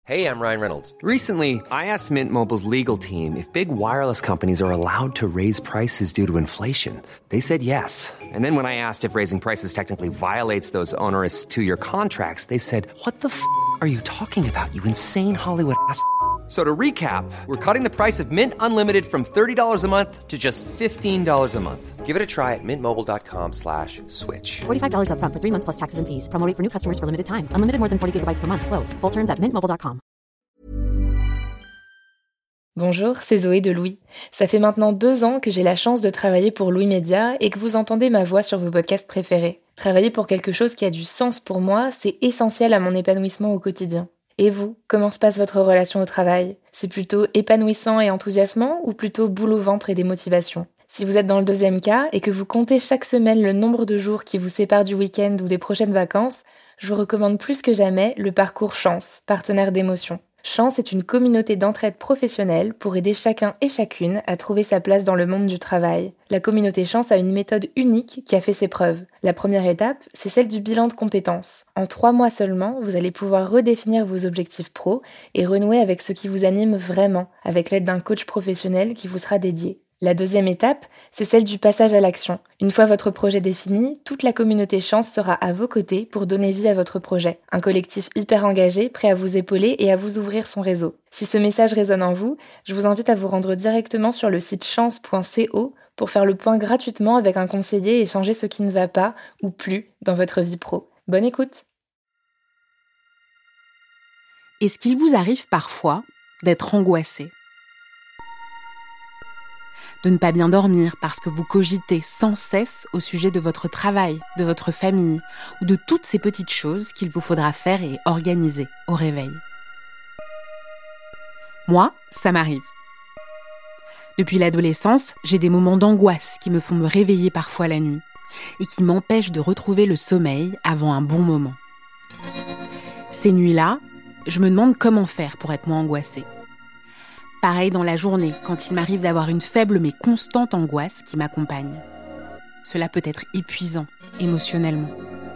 Hey, I'm Ryan Reynolds. Recently, I asked Mint Mobile's legal team if big wireless companies are allowed to raise prices due to inflation. They said yes. And then when I asked if raising prices technically violates those onerous two-year contracts, they said, "What the f*** are you talking about, you insane Hollywood ass?" So to recap, we're cutting the price of Mint Unlimited from $30 a month to just $15 a month. Give it a try at mintmobile.com/switch. $45 up front for 3 months plus taxes and fees. Promo rate for new customers for limited time. Unlimited more than 40 gigabytes per month. Slows full terms at mintmobile.com. Bonjour, c'est Zoé de Louis. Ça fait maintenant 2 ans que j'ai la chance de travailler pour Louis Média et que vous entendez ma voix sur vos podcasts préférés. Travailler pour quelque chose qui a du sens pour moi, c'est essentiel à mon épanouissement au quotidien. Et vous, comment se passe votre relation au travail ? C'est plutôt épanouissant et enthousiasmant ou plutôt boule au ventre et démotivation ? Si vous êtes dans le deuxième cas et que vous comptez chaque semaine le nombre de jours qui vous séparent du week-end ou des prochaines vacances, je vous recommande plus que jamais le parcours Chance, partenaire d'émotion. Chance est une communauté d'entraide professionnelle pour aider chacun et chacune à trouver sa place dans le monde du travail. La communauté Chance a une méthode unique qui a fait ses preuves. La première étape, c'est celle du bilan de compétences. En 3 mois seulement, vous allez pouvoir redéfinir vos objectifs pro et renouer avec ce qui vous anime vraiment, avec l'aide d'un coach professionnel qui vous sera dédié. La deuxième étape, c'est celle du passage à l'action. Une fois votre projet défini, toute la communauté Chance sera à vos côtés pour donner vie à votre projet. Un collectif hyper engagé, prêt à vous épauler et à vous ouvrir son réseau. Si ce message résonne en vous, je vous invite à vous rendre directement sur le site chance.co pour faire le point gratuitement avec un conseiller et changer ce qui ne va pas ou plus dans votre vie pro. Bonne écoute! Est-ce qu'il vous arrive parfois d'être angoissé ? De ne pas bien dormir parce que vous cogitez sans cesse au sujet de votre travail, de votre famille ou de toutes ces petites choses qu'il vous faudra faire et organiser au réveil. Moi, ça m'arrive. Depuis l'adolescence, j'ai des moments d'angoisse qui me font me réveiller parfois la nuit et qui m'empêchent de retrouver le sommeil avant un bon moment. Ces nuits-là, je me demande comment faire pour être moins angoissée. Pareil dans la journée, quand il m'arrive d'avoir une faible mais constante angoisse qui m'accompagne. Cela peut être épuisant, émotionnellement.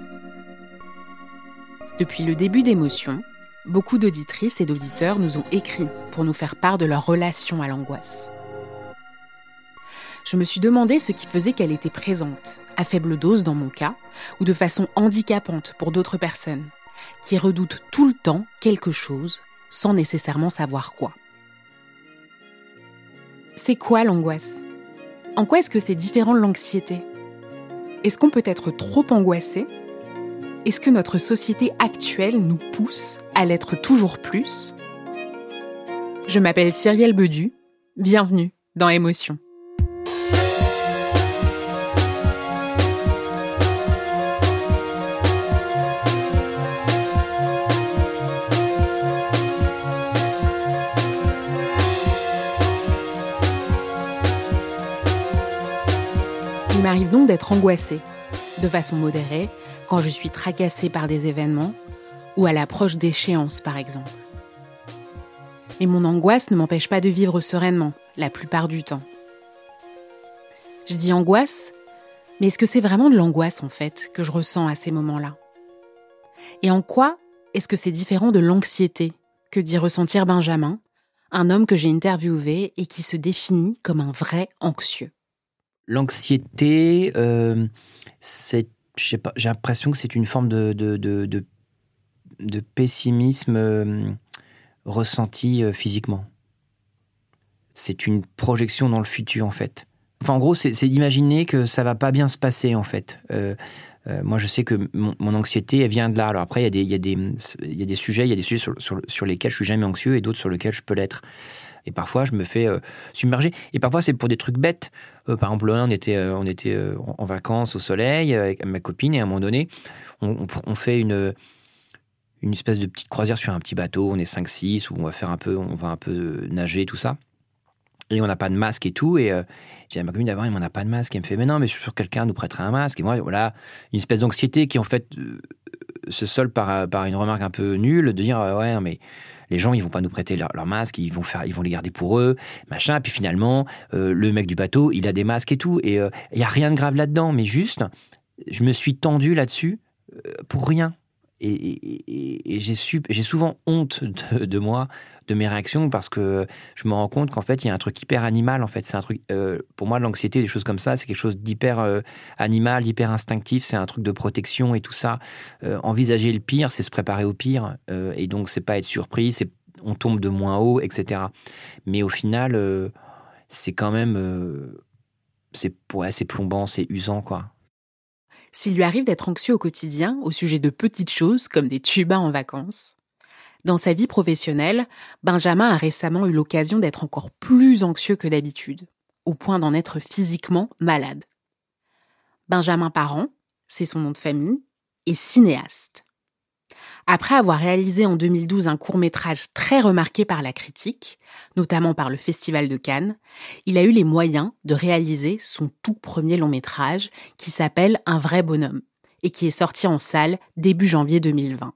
Depuis le début d'Émotion, beaucoup d'auditrices et d'auditeurs nous ont écrit pour nous faire part de leur relation à l'angoisse. Je me suis demandé ce qui faisait qu'elle était présente, à faible dose dans mon cas, ou de façon handicapante pour d'autres personnes, qui redoutent tout le temps quelque chose sans nécessairement savoir quoi. C'est quoi l'angoisse ? En quoi est-ce que c'est différent de l'anxiété ? Est-ce qu'on peut être trop angoissé ? Est-ce que notre société actuelle nous pousse à l'être toujours plus ? Je m'appelle Cyrielle Bedu, bienvenue dans Émotion. Il m'arrive donc d'être angoissée, de façon modérée, quand je suis tracassée par des événements ou à l'approche d'échéances, par exemple. Mais mon angoisse ne m'empêche pas de vivre sereinement, la plupart du temps. Je dis angoisse, mais est-ce que c'est vraiment de l'angoisse, en fait, que je ressens à ces moments-là ? Et en quoi est-ce que c'est différent de l'anxiété que dit ressentir Benjamin, un homme que j'ai interviewé et qui se définit comme un vrai anxieux ? L'anxiété, c'est, je sais pas, j'ai l'impression que c'est une forme de pessimisme ressenti physiquement. C'est une projection dans le futur, en fait. Enfin, en gros, c'est d'imaginer que ça va pas bien se passer, en fait. Moi, je sais que mon anxiété, elle vient de là. Alors après, il y a des sujets sur lesquels je suis jamais anxieux et d'autres sur lesquels je peux l'être. Et parfois, je me fais submerger. Et parfois, c'est pour des trucs bêtes. Par exemple, là, on était en vacances au soleil avec ma copine et à un moment donné, on fait une espèce de petite croisière sur un petit bateau. On est 5-6 où on va un peu nager, tout ça. Et on n'a pas de masque et tout. Et j'ai dit à ma copine d'avant, on n'a pas de masque. Elle me fait, mais non, mais je suis sûr que quelqu'un nous prêterait un masque. Et moi, voilà, une espèce d'anxiété qui, en fait, se solde par une remarque un peu nulle de dire, ouais, mais les gens, ils vont pas nous prêter leur masque, ils vont les garder pour eux, machin. Et puis finalement, le mec du bateau, il a des masques et tout. Et il y a rien de grave là-dedans. Mais juste, je me suis tendu là-dessus pour rien. Et j'ai souvent honte de moi, de mes réactions, parce que je me rends compte qu'en fait, il y a un truc hyper animal. En fait, c'est un truc, pour moi, l'anxiété, des choses comme ça, c'est quelque chose d'hyper animal, hyper instinctif. C'est un truc de protection et tout ça. Envisager le pire, c'est se préparer au pire. Et donc, c'est pas être surpris, on tombe de moins haut, etc. Mais au final, c'est quand même, c'est plombant, c'est usant, quoi. S'il lui arrive d'être anxieux au quotidien au sujet de petites choses comme des tubas en vacances, dans sa vie professionnelle, Benjamin a récemment eu l'occasion d'être encore plus anxieux que d'habitude, au point d'en être physiquement malade. Benjamin Parent, c'est son nom de famille, est cinéaste. Après avoir réalisé en 2012 un court-métrage très remarqué par la critique, notamment par le Festival de Cannes, il a eu les moyens de réaliser son tout premier long-métrage qui s'appelle Un vrai bonhomme et qui est sorti en salle début janvier 2020.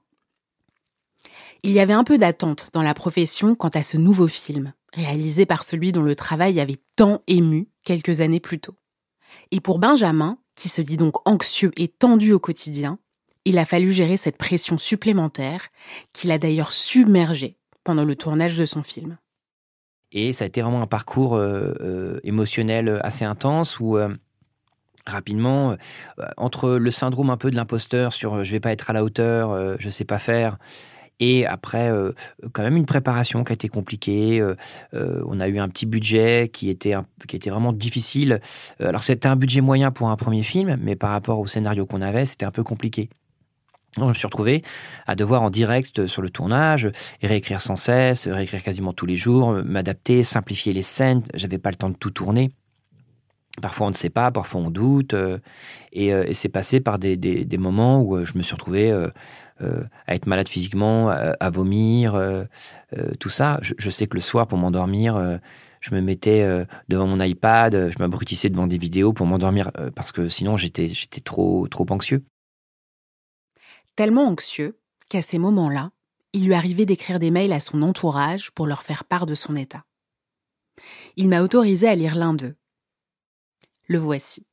Il y avait un peu d'attente dans la profession quant à ce nouveau film, réalisé par celui dont le travail avait tant ému quelques années plus tôt. Et pour Benjamin, qui se dit donc anxieux et tendu au quotidien, il a fallu gérer cette pression supplémentaire qui l'a d'ailleurs submergé pendant le tournage de son film. Et ça a été vraiment un parcours émotionnel assez intense où rapidement, entre le syndrome un peu de l'imposteur sur je vais pas être à la hauteur, je sais pas faire, et après quand même une préparation qui a été compliquée. On a eu un petit budget qui était vraiment difficile. Alors c'était un budget moyen pour un premier film, mais par rapport au scénario qu'on avait, c'était un peu compliqué. Donc, je me suis retrouvé à devoir en direct sur le tournage, réécrire sans cesse, réécrire quasiment tous les jours, m'adapter, simplifier les scènes. J'avais pas le temps de tout tourner. Parfois on ne sait pas, parfois on doute. Et c'est passé par des moments où je me suis retrouvé à être malade physiquement, à vomir, tout ça. Je sais que le soir, pour m'endormir, je me mettais devant mon iPad, je m'abrutissais devant des vidéos pour m'endormir, parce que sinon j'étais trop anxieux. Tellement anxieux qu'à ces moments-là, il lui arrivait d'écrire des mails à son entourage pour leur faire part de son état. Il m'a autorisé à lire l'un d'eux. Le voici.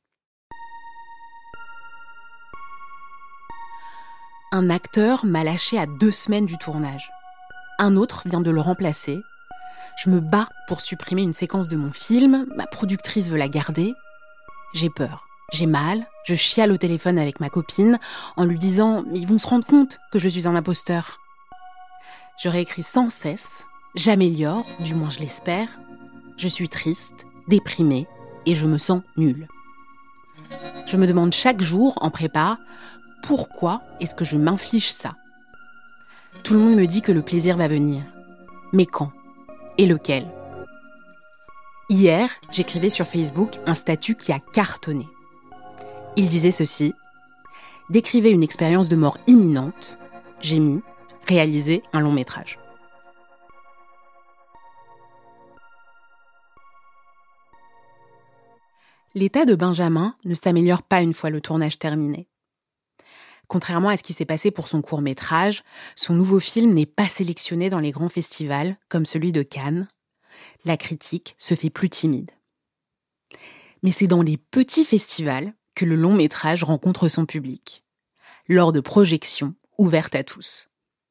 Un acteur m'a lâché à 2 semaines du tournage. Un autre vient de le remplacer. Je me bats pour supprimer une séquence de mon film. Ma productrice veut la garder. J'ai peur. J'ai mal, je chiale au téléphone avec ma copine en lui disant « Ils vont se rendre compte que je suis un imposteur ». Je réécris sans cesse, j'améliore, du moins je l'espère. Je suis triste, déprimée et je me sens nulle. Je me demande chaque jour en prépa « Pourquoi est-ce que je m'inflige ça ?» Tout le monde me dit que le plaisir va venir. Mais quand ? Et lequel ? Hier, j'écrivais sur Facebook un statut qui a cartonné. Il disait ceci : décrivez une expérience de mort imminente. J'ai mis réaliser un long métrage. L'état de Benjamin ne s'améliore pas une fois le tournage terminé. Contrairement à ce qui s'est passé pour son court-métrage, son nouveau film n'est pas sélectionné dans les grands festivals comme celui de Cannes. La critique se fait plus timide. Mais c'est dans les petits festivals que le long-métrage rencontre son public, lors de projections ouvertes à tous.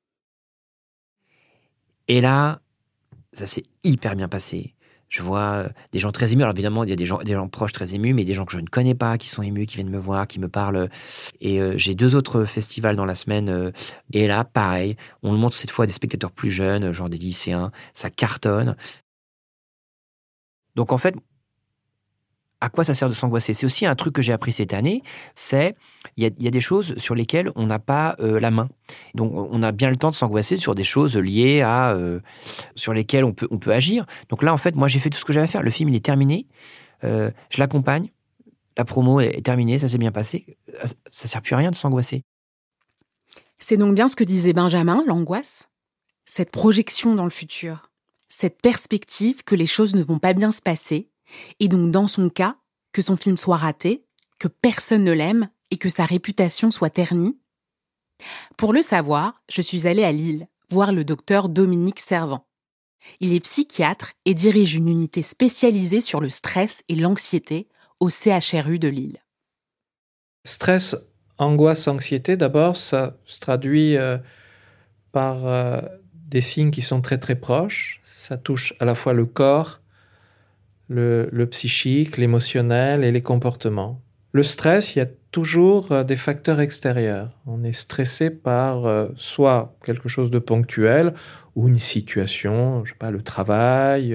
Et là, ça s'est hyper bien passé. Je vois des gens très émus. Alors évidemment, il y a des gens proches très émus, mais des gens que je ne connais pas, qui sont émus, qui viennent me voir, qui me parlent. Et j'ai 2 autres festivals dans la semaine. Et là, pareil, on le montre cette fois à des spectateurs plus jeunes, genre des lycéens. Ça cartonne. Donc en fait, à quoi ça sert de s'angoisser ? C'est aussi un truc que j'ai appris cette année, c'est il y a des choses sur lesquelles on n'a pas la main. Donc on a bien le temps de s'angoisser sur des choses liées à sur lesquelles on peut agir. Donc là en fait, moi j'ai fait tout ce que j'avais à faire. Le film il est terminé, je l'accompagne, la promo est terminée, ça s'est bien passé. Ça sert plus à rien de s'angoisser. C'est donc bien ce que disait Benjamin, l'angoisse. Cette projection dans le futur, cette perspective que les choses ne vont pas bien se passer. Et donc, dans son cas, que son film soit raté, que personne ne l'aime et que sa réputation soit ternie. Pour le savoir, je suis allée à Lille voir le docteur Dominique Servant. Il est psychiatre et dirige une unité spécialisée sur le stress et l'anxiété au CHRU de Lille. Stress, angoisse, anxiété, d'abord, ça se traduit par des signes qui sont très très proches. Ça touche à la fois le corps, le psychique, l'émotionnel et les comportements. Le stress, il y a toujours des facteurs extérieurs. On est stressé par soit quelque chose de ponctuel ou une situation, je sais pas, le travail,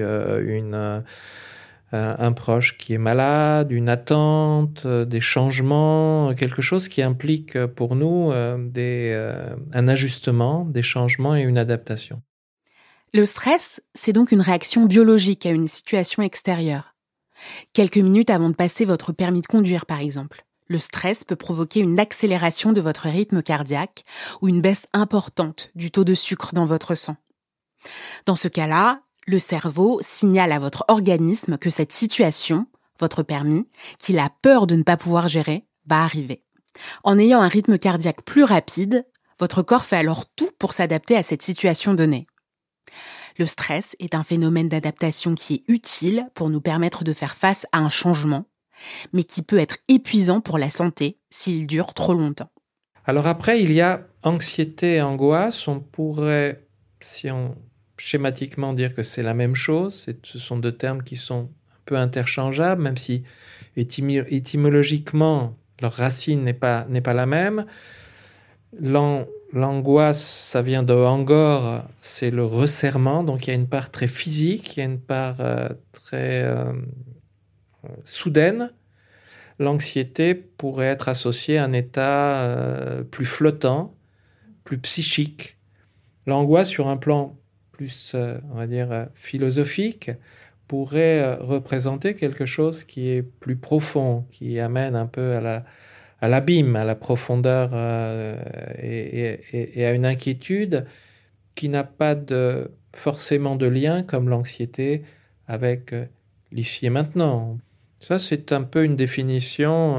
un proche qui est malade, une attente, des changements, quelque chose qui implique pour nous un ajustement, des changements et une adaptation. Le stress, c'est donc une réaction biologique à une situation extérieure. Quelques minutes avant de passer votre permis de conduire, par exemple, le stress peut provoquer une accélération de votre rythme cardiaque ou une baisse importante du taux de sucre dans votre sang. Dans ce cas-là, le cerveau signale à votre organisme que cette situation, votre permis, qu'il a peur de ne pas pouvoir gérer, va arriver. En ayant un rythme cardiaque plus rapide, votre corps fait alors tout pour s'adapter à cette situation donnée. Le stress est un phénomène d'adaptation qui est utile pour nous permettre de faire face à un changement, mais qui peut être épuisant pour la santé s'il dure trop longtemps. Alors après, il y a anxiété et angoisse. On pourrait, si on schématiquement dire que c'est la même chose, ce sont deux termes qui sont un peu interchangeables, même si étymologiquement, leur racine n'est pas la même. L'angoisse, ça vient de angor, c'est le resserrement, donc il y a une part très physique, il y a une part très soudaine. L'anxiété pourrait être associée à un état plus flottant, plus psychique. L'angoisse, sur un plan plus, on va dire, philosophique, pourrait représenter quelque chose qui est plus profond, qui amène un peu à l'abîme, à la profondeur et à une inquiétude qui n'a pas forcément de lien, comme l'anxiété, avec l'ici et maintenant. Ça, c'est un peu une définition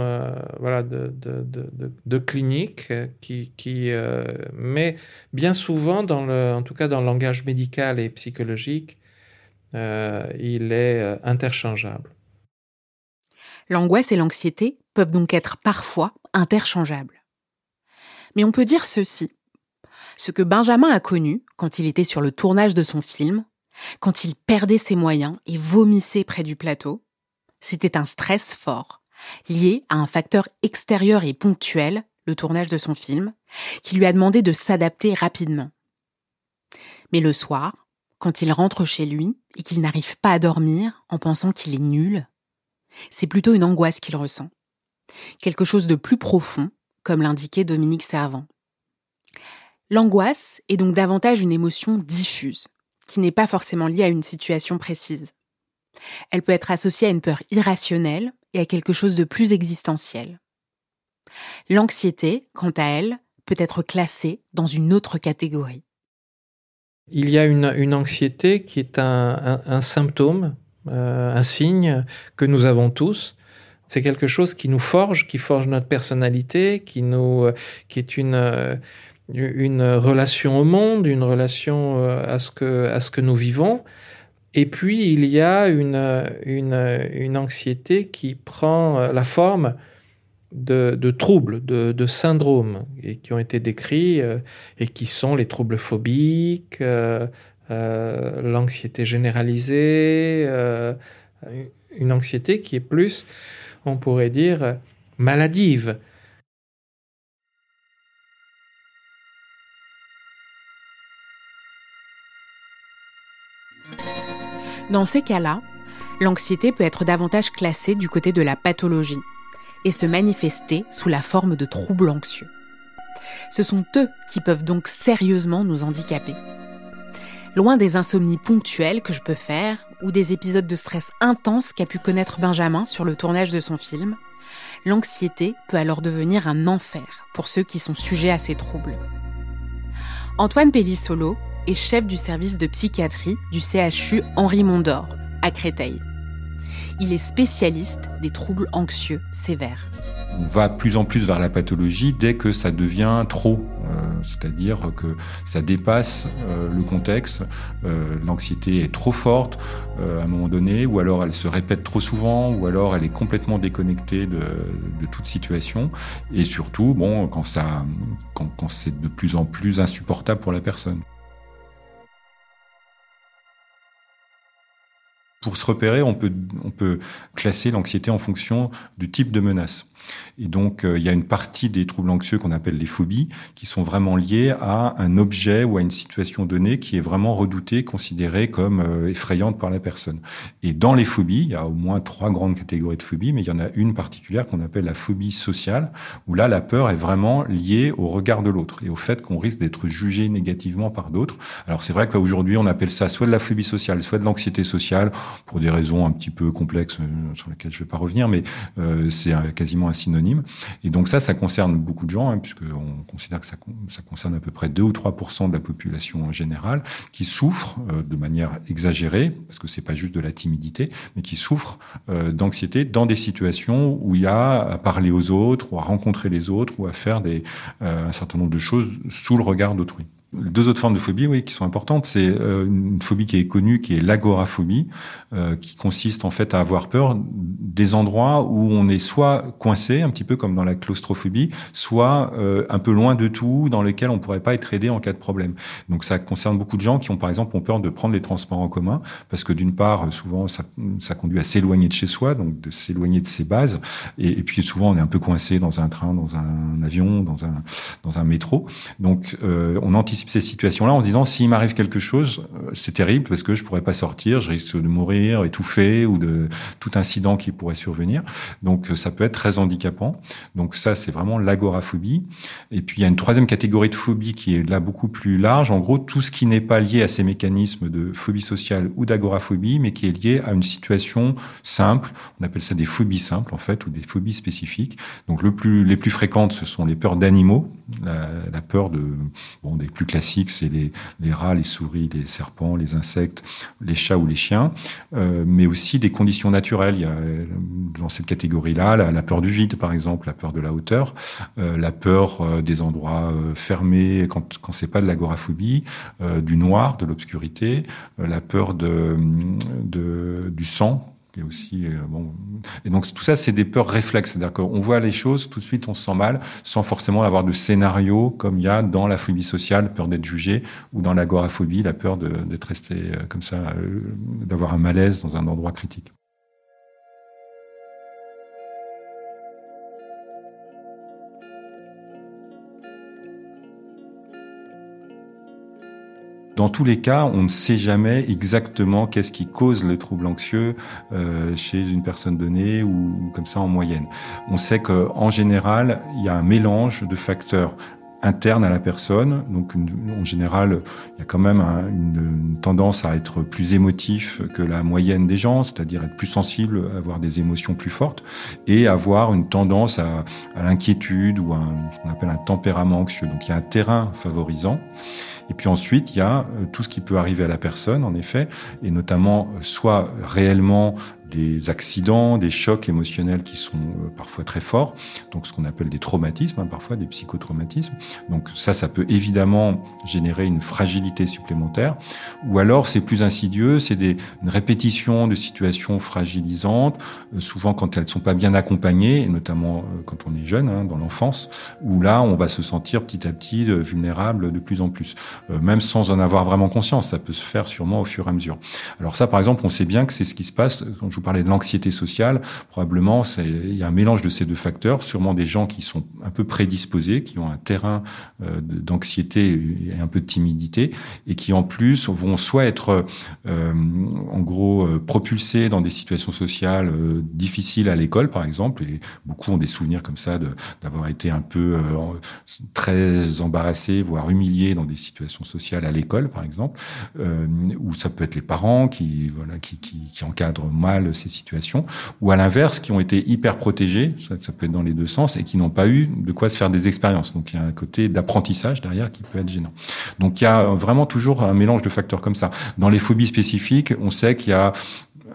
de clinique mais bien souvent, en tout cas dans le langage médical et psychologique, il est interchangeable. L'angoisse et l'anxiété peuvent donc être parfois interchangeables. Mais on peut dire ceci. Ce que Benjamin a connu quand il était sur le tournage de son film, quand il perdait ses moyens et vomissait près du plateau, c'était un stress fort, lié à un facteur extérieur et ponctuel, le tournage de son film, qui lui a demandé de s'adapter rapidement. Mais le soir, quand il rentre chez lui et qu'il n'arrive pas à dormir en pensant qu'il est nul, c'est plutôt une angoisse qu'il ressent. Quelque chose de plus profond, comme l'indiquait Dominique Servant. L'angoisse est donc davantage une émotion diffuse, qui n'est pas forcément liée à une situation précise. Elle peut être associée à une peur irrationnelle et à quelque chose de plus existentiel. L'anxiété, quant à elle, peut être classée dans une autre catégorie. Il y a une anxiété qui est un symptôme, un signe que nous avons tous. C'est quelque chose qui nous forge, qui forge notre personnalité, qui est une relation au monde, une relation à ce que nous vivons. Et puis, il y a une anxiété qui prend la forme de troubles, de syndromes, et qui ont été décrits, et qui sont les troubles phobiques, l'anxiété généralisée, une anxiété qui est plus, on pourrait dire, maladive. Dans ces cas-là, l'anxiété peut être davantage classée du côté de la pathologie et se manifester sous la forme de troubles anxieux. Ce sont eux qui peuvent donc sérieusement nous handicaper. Loin des insomnies ponctuelles que je peux faire ou des épisodes de stress intenses qu'a pu connaître Benjamin sur le tournage de son film, l'anxiété peut alors devenir un enfer pour ceux qui sont sujets à ces troubles. Antoine Pellissolo est chef du service de psychiatrie du CHU Henri Mondor, à Créteil. Il est spécialiste des troubles anxieux sévères. On va de plus en plus vers la pathologie dès que ça devient trop. c'est-à-dire que ça dépasse le contexte. L'anxiété est trop forte à un moment donné, ou alors elle se répète trop souvent, ou alors elle est complètement déconnectée de toute situation. Et surtout, quand c'est de plus en plus insupportable pour la personne. Pour se repérer, on peut classer l'anxiété en fonction du type de menace. Et donc, il y a une partie des troubles anxieux qu'on appelle les phobies, qui sont vraiment liées à un objet ou à une situation donnée qui est vraiment redoutée, considérée comme effrayante par la personne. Et dans les phobies, il y a au moins 3 grandes catégories de phobies, mais il y en a une particulière qu'on appelle la phobie sociale, où là, la peur est vraiment liée au regard de l'autre et au fait qu'on risque d'être jugé négativement par d'autres. Alors, c'est vrai qu'aujourd'hui, on appelle ça soit de la phobie sociale, soit de l'anxiété sociale, pour des raisons un petit peu complexes sur lesquelles je ne vais pas revenir, mais c'est quasiment un synonyme. Et donc ça concerne beaucoup de gens, puisqu'on considère que ça concerne à peu près 2 ou 3% de la population générale, qui souffrent de manière exagérée, parce que c'est pas juste de la timidité, mais qui souffrent d'anxiété dans des situations où il y a à parler aux autres, ou à rencontrer les autres, ou à faire un certain nombre de choses sous le regard d'autrui. 2 autres formes de phobie, qui sont importantes. C'est une phobie qui est connue, qui est l'agoraphobie, qui consiste en fait à avoir peur des endroits où on est soit coincé, un petit peu comme dans la claustrophobie, soit un peu loin de tout, dans lesquels on pourrait pas être aidé en cas de problème. Donc ça concerne beaucoup de gens qui ont par exemple peur de prendre les transports en commun, parce que d'une part, souvent ça conduit à s'éloigner de chez soi, donc de s'éloigner de ses bases, et puis souvent on est un peu coincé dans un train, dans un avion, dans un métro. Donc on anticipe ces situations-là en se disant s'il m'arrive quelque chose, c'est terrible parce que je pourrais pas sortir, je risque de mourir étouffé ou de tout incident qui pourrait survenir. Donc ça peut être très handicapant. Donc ça c'est vraiment l'agoraphobie. Et puis il y a une 3e catégorie de phobie qui est là beaucoup plus large. En gros, tout ce qui n'est pas lié à ces mécanismes de phobie sociale ou d'agoraphobie, mais qui est lié à une situation simple. On appelle ça des phobies simples en fait, ou des phobies spécifiques. Donc les plus fréquentes, ce sont les peurs d'animaux, la peur des plus classiques, c'est les rats, les souris, les serpents, les insectes, les chats ou les chiens, mais aussi des conditions naturelles. Il y a dans cette catégorie-là la peur du vide, par exemple, la peur de la hauteur, la peur des endroits fermés quand c'est pas de l'agoraphobie, du noir, de l'obscurité, la peur du sang. Et aussi, Et donc tout ça, c'est des peurs réflexes, c'est-à-dire qu'on voit les choses, tout de suite on se sent mal, sans forcément avoir de scénario comme il y a dans la phobie sociale, peur d'être jugé, ou dans l'agoraphobie, la peur d'être resté comme ça, d'avoir un malaise dans un endroit critique. Dans tous les cas, on ne sait jamais exactement qu'est-ce qui cause le trouble anxieux chez une personne donnée ou comme ça en moyenne. On sait qu'en général, il y a un mélange de facteurs internes à la personne. Donc, en général, il y a quand même une tendance à être plus émotif que la moyenne des gens, c'est-à-dire être plus sensible, avoir des émotions plus fortes, et avoir une tendance à l'inquiétude ou ce qu'on appelle un tempérament anxieux. Donc, il y a un terrain favorisant. Et puis ensuite, il y a tout ce qui peut arriver à la personne, en effet, et notamment soit réellement des accidents, des chocs émotionnels qui sont parfois très forts, donc ce qu'on appelle des traumatismes, parfois des psychotraumatismes. Donc ça peut évidemment générer une fragilité supplémentaire. Ou alors c'est plus insidieux, c'est une répétition de situations fragilisantes, souvent quand elles ne sont pas bien accompagnées, et notamment quand on est jeune, dans l'enfance, où là on va se sentir petit à petit vulnérable de plus en plus, même sans en avoir vraiment conscience. Ça peut se faire sûrement au fur et à mesure. Alors ça, par exemple, on sait bien que c'est ce qui se passe quand je vous parlais de l'anxiété sociale. Probablement, il y a un mélange de ces 2 facteurs. Sûrement des gens qui sont un peu prédisposés, qui ont un terrain d'anxiété et un peu de timidité, et qui en plus vont soit être en gros propulsés dans des situations sociales difficiles à l'école, par exemple, et beaucoup ont des souvenirs comme ça d'avoir été un peu très embarrassés, voire humiliés dans des situations sociales à l'école, par exemple, ou ça peut être les parents qui encadrent mal ces situations, ou à l'inverse, qui ont été hyper protégés, ça peut être dans les 2 sens, et qui n'ont pas eu de quoi se faire des expériences. Donc il y a un côté d'apprentissage derrière qui peut être gênant. Donc il y a vraiment toujours un mélange de facteurs comme ça. Dans les phobies spécifiques, on sait qu'il y a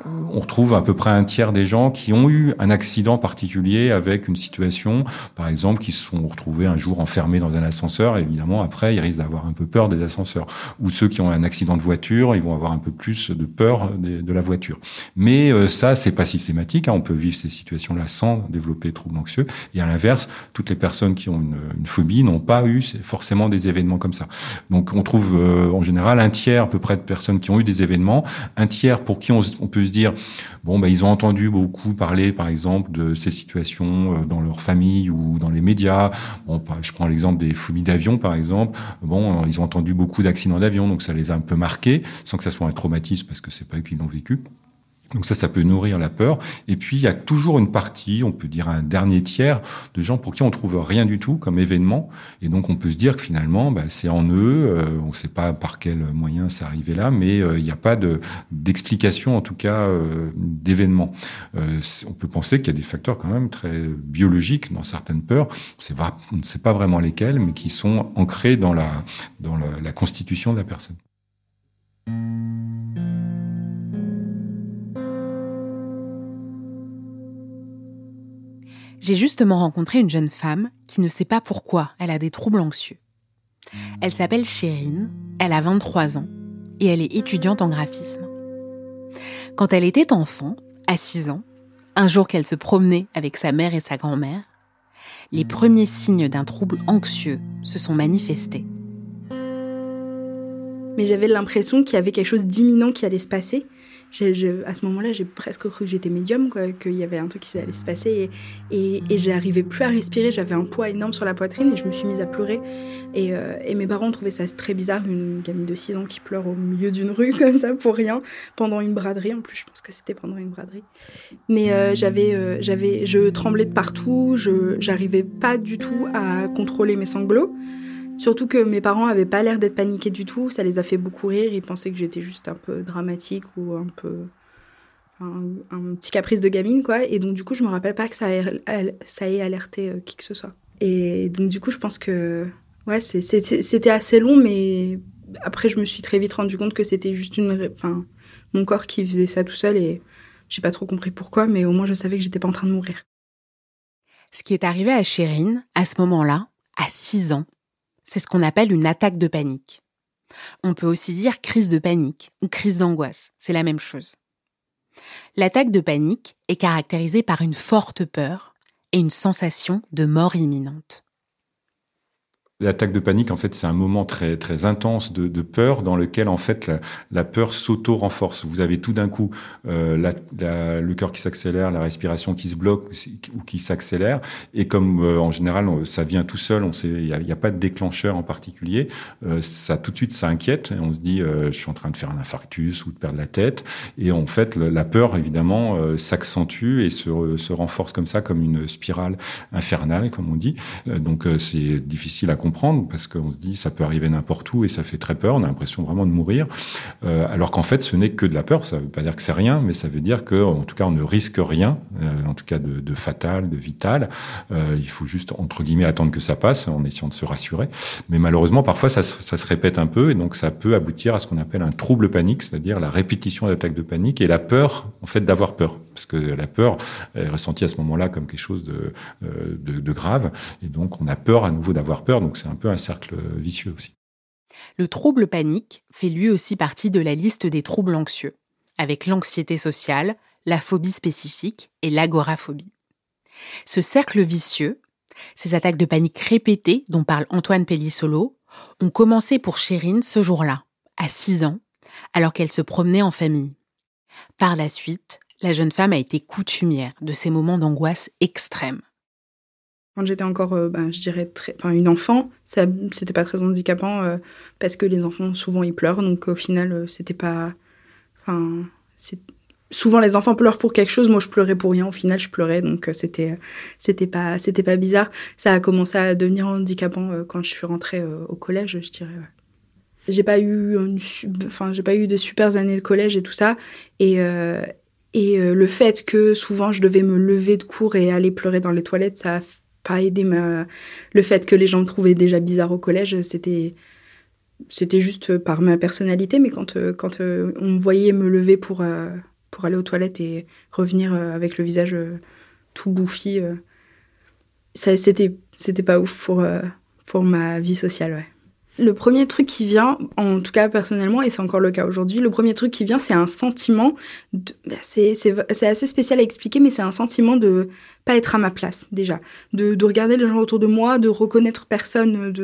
on retrouve à peu près un tiers des gens qui ont eu un accident particulier avec une situation, par exemple, qui se sont retrouvés un jour enfermés dans un ascenseur. Évidemment, après, ils risquent d'avoir un peu peur des ascenseurs. Ou ceux qui ont un accident de voiture, ils vont avoir un peu plus de peur de la voiture. Mais ça, c'est pas systématique. On peut vivre ces situations-là sans développer de troubles anxieux. Et à l'inverse, toutes les personnes qui ont une phobie n'ont pas eu forcément des événements comme ça. Donc, on trouve en général un tiers à peu près de personnes qui ont eu des événements, un tiers pour qui on peut se dire, ils ont entendu beaucoup parler, par exemple, de ces situations dans leur famille ou dans les médias. Je prends l'exemple des phobies d'avion, par exemple. Ils ont entendu beaucoup d'accidents d'avion, donc ça les a un peu marqués, sans que ça soit un traumatisme, parce que c'est pas eux qui l'ont vécu. Donc ça peut nourrir la peur. Et puis, il y a toujours une partie, on peut dire un dernier tiers, de gens pour qui on trouve rien du tout comme événement. Et donc, on peut se dire que finalement, c'est en eux. On ne sait pas par quel moyen c'est arrivé là, mais il n'y a pas d'explication, en tout cas, d'événement. On peut penser qu'il y a des facteurs quand même très biologiques dans certaines peurs. On ne sait pas vraiment lesquels, mais qui sont ancrés dans la constitution de la personne. J'ai justement rencontré une jeune femme qui ne sait pas pourquoi elle a des troubles anxieux. Elle s'appelle Chérine, elle a 23 ans et elle est étudiante en graphisme. Quand elle était enfant, à 6 ans, un jour qu'elle se promenait avec sa mère et sa grand-mère, les premiers signes d'un trouble anxieux se sont manifestés. Mais j'avais l'impression qu'il y avait quelque chose d'imminent qui allait se passer. À ce moment-là, j'ai presque cru que j'étais médium, qu'il y avait un truc qui allait se passer. Et j'arrivais plus à respirer. J'avais un poids énorme sur la poitrine et je me suis mise à pleurer. Et mes parents trouvaient ça très bizarre, une gamine de 6 ans qui pleure au milieu d'une rue comme ça pour rien, pendant une braderie. En plus, je pense que c'était pendant une braderie. Mais je tremblais de partout. J'arrivais pas du tout à contrôler mes sanglots. Surtout que mes parents avaient pas l'air d'être paniqués du tout, ça les a fait beaucoup rire, ils pensaient que j'étais juste un peu dramatique ou un petit caprice de gamine, quoi. Et donc du coup, je me rappelle pas que ça ait alerté qui que ce soit. Et donc du coup, je pense que c'était assez long, mais après, je me suis très vite rendu compte que c'était juste mon corps qui faisait ça tout seul et j'ai pas trop compris pourquoi, mais au moins je savais que j'étais pas en train de mourir. Ce qui est arrivé à Chérine, à ce moment-là, à 6 ans, c'est ce qu'on appelle une attaque de panique. On peut aussi dire crise de panique ou crise d'angoisse, c'est la même chose. L'attaque de panique est caractérisée par une forte peur et une sensation de mort imminente. L'attaque de panique, en fait, c'est un moment très, très intense de peur dans lequel, en fait, la peur s'auto-renforce. Vous avez tout d'un coup le cœur qui s'accélère, la respiration qui se bloque ou qui s'accélère. Et comme, en général, ça vient tout seul, il y a pas de déclencheur en particulier, ça, tout de suite, ça inquiète. Et on se dit, je suis en train de faire un infarctus ou de perdre la tête. Et en fait, la peur, évidemment, s'accentue et se renforce comme ça, comme une spirale infernale, comme on dit. Donc, c'est difficile à comprendre parce qu'on se dit ça peut arriver n'importe où et ça fait très peur, on a l'impression vraiment de mourir, alors qu'en fait ce n'est que de la peur. Ça veut pas dire que c'est rien, mais ça veut dire que en tout cas on ne risque rien, en tout cas de fatal, de vital. Il faut juste entre guillemets attendre que ça passe en essayant de se rassurer, mais malheureusement parfois ça se répète un peu et donc ça peut aboutir à ce qu'on appelle un trouble panique, c'est-à-dire la répétition d'attaques de panique et la peur en fait d'avoir peur, parce que la peur est ressentie à ce moment-là comme quelque chose de grave et donc on a peur à nouveau d'avoir peur, donc c'est un peu un cercle vicieux aussi. Le trouble panique fait lui aussi partie de la liste des troubles anxieux, avec l'anxiété sociale, la phobie spécifique et l'agoraphobie. Ce cercle vicieux, ces attaques de panique répétées dont parle Antoine Pellissolo, ont commencé pour Chérine ce jour-là, à 6 ans, alors qu'elle se promenait en famille. Par la suite, la jeune femme a été coutumière de ces moments d'angoisse extrême. Quand j'étais encore, je dirais, une enfant, c'était pas très handicapant parce que les enfants, souvent, ils pleurent. Donc, au final, c'était pas... Souvent, les enfants pleurent pour quelque chose. Moi, je pleurais pour rien. Au final, je pleurais. Donc, c'était pas bizarre. Ça a commencé à devenir handicapant quand je suis rentrée au collège, je dirais. Ouais. J'ai pas eu de super années de collège et tout ça. Et le fait que souvent, je devais me lever de cours et aller pleurer dans les toilettes, ça a pas aidé le fait que les gens me trouvaient déjà bizarre au collège, c'était juste par ma personnalité, mais quand on me voyait me lever pour pour aller aux toilettes et revenir avec le visage tout bouffi. C'était pas ouf pour ma vie sociale, ouais. Le premier truc qui vient, en tout cas personnellement, et c'est encore le cas aujourd'hui, le premier truc qui vient, c'est un sentiment, c'est assez spécial à expliquer, mais c'est un sentiment de pas être à ma place, déjà. De regarder les gens autour de moi, de reconnaître personne,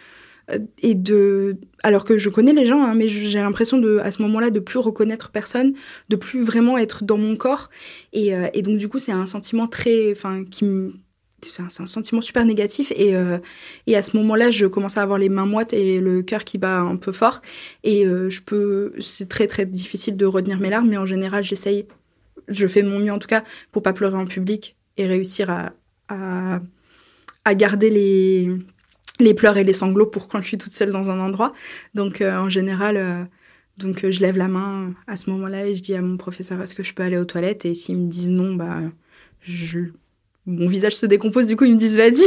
alors que je connais les gens, hein, mais j'ai l'impression à ce moment-là, de plus reconnaître personne, de plus vraiment être dans mon corps. Et donc, du coup, c'est un sentiment c'est un sentiment super négatif et à ce moment-là, je commence à avoir les mains moites et le cœur qui bat un peu fort et c'est très très difficile de retenir mes larmes, mais en général, je fais mon mieux en tout cas pour pas pleurer en public et réussir à garder les pleurs et les sanglots pour quand je suis toute seule dans un endroit. Donc en général, je lève la main à ce moment-là et je dis à mon professeur, est-ce que je peux aller aux toilettes? Et s'ils me disent non, mon visage se décompose, du coup, ils me disent vas-y.